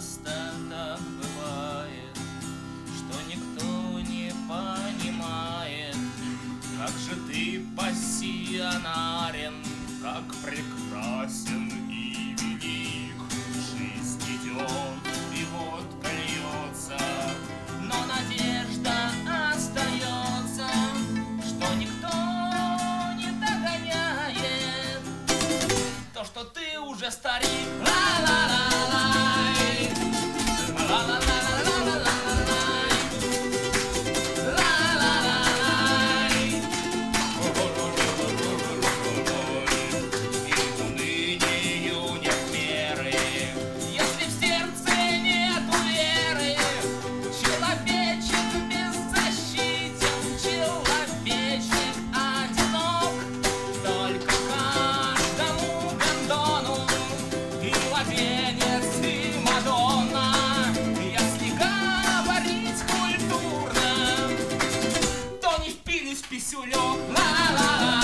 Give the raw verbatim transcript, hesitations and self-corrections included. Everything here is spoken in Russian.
часто так бывает, что никто не понимает, как же ты пассионарен, как прекрасен и велик. Жизнь идет, и водка льется, но надежда остается, что никто не догоняет то, что ты уже старик. Ла-ла-ла-лай, ла-ла-ла-ла-ла-ла-лай, ла-ла-ла-лай. И унынию нет меры, если в сердце нету веры. Человечек беззащитен, человечек одинок, только каждому гондону и младенец, и Мадонна. Если говорить культурно, то не в пились писюлек. Ла-ла-ла.